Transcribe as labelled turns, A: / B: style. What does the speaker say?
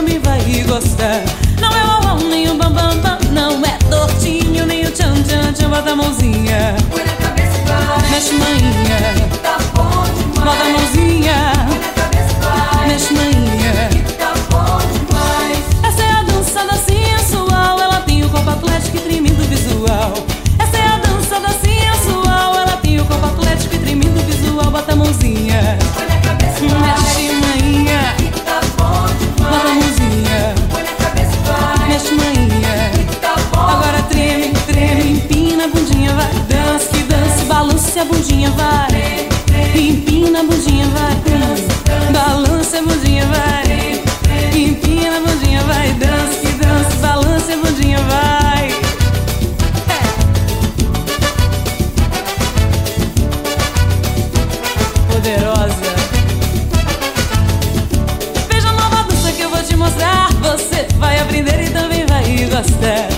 A: também vai gostar. Não é o uau, nem o bam bam bam, não é tortinho, nem o tchan tchan tchan. Bota a mãozinha,
B: põe na cabeça e vai.
A: mexe manhinha,
B: Tá bom demais.
A: bota a mãozinha,
B: Põe na cabeça e vai.
A: mexe manhinha.
B: Tá bom demais.
A: Essa é a dança da sensual, ela tem o corpo atlético e tremido visual. Essa é a dança da sensual, ela tem o corpo atlético e tremido visual. Bota a mãozinha,
B: Põe na cabeça e vai.
A: mexe manhinha,
B: Tá bom demais.
A: bota a mãozinha,
B: Põe na cabeça e vai.
A: mexe manhinha.
B: Tá bom.
A: Agora treme, treme, empina a bundinha, vai. Dança que dança, balance a bundinha, vai. Empina a bundinha, vai. Balance a bundinha, vai. Empina a bundinha, vai. Dança que dança, balance a bundinha, vai. Poderosa. Veja a nova dança que eu vou te mostrar. Você vai aprender e também vai gostar.